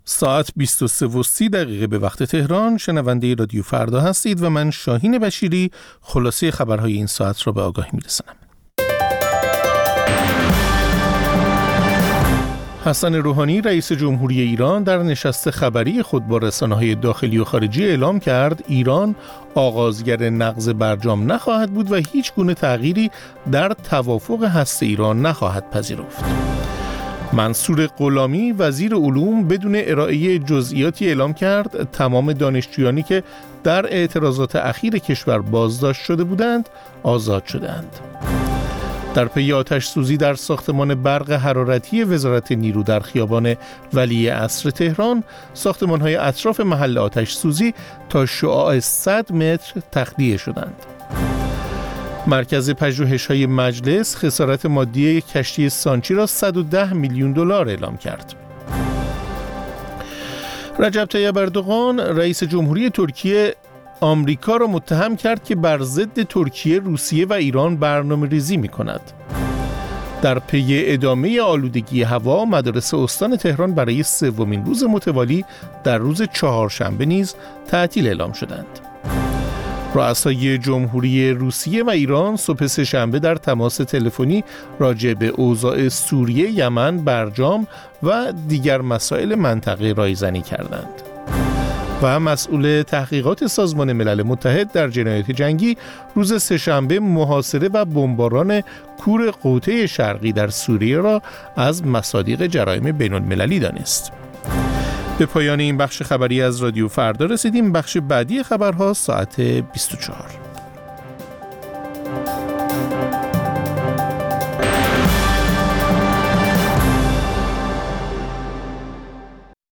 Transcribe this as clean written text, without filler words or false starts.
ساعت 23:30 به وقت تهران. شنونده رادیو فردا هستید و من شاهین بشیری خلاصه خبرهای این ساعت را به آگاهی می‌رسانم. حسن روحانی رئیس جمهوری ایران در نشست خبری خود با رسانه‌های داخلی و خارجی اعلام کرد ایران آغازگر نقض برجام نخواهد بود و هیچ گونه تغییری در توافق هسته ایران نخواهد پذیرفت. منصور غلامی وزیر علوم بدون ارائه جزئیاتی اعلام کرد تمام دانشجویانی که در اعتراضات اخیر کشور بازداشت شده بودند آزاد شدند. در پی آتش سوزی در ساختمان برق حرارتی وزارت نیرو در خیابان ولی عصر تهران، ساختمان‌های اطراف محل آتش سوزی تا شعاع 100 متر تخلیه شدند. مرکز پژوهش‌های مجلس خسارت مادی کشتی سانچی را 110 میلیون دلار اعلام کرد. رجب طیب اردوغان رئیس جمهوری ترکیه آمریکا را متهم کرد که بر ضد ترکیه، روسیه و ایران برنامه‌ریزی می‌کند. در پی ادامه آلودگی هوا، مدارس استان تهران برای سومین روز متوالی در روز چهارشنبه نیز تعطیل اعلام شدند. رؤسای جمهوری روسیه و ایران صبح سه‌شنبه در تماس تلفنی راجع به اوضاع سوریه، یمن، برجام و دیگر مسائل منطقه رایزنی کردند. و مسئول تحقیقات سازمان ملل متحد در جنایات جنگی روز سه‌شنبه محاصره و بمباران کور قوطه شرقی در سوریه را از مصادیق جرایم بین‌المللی دانست. به پایان این بخش خبری از رادیو فردا رسیدیم. بخش بعدی خبرها ساعت 24.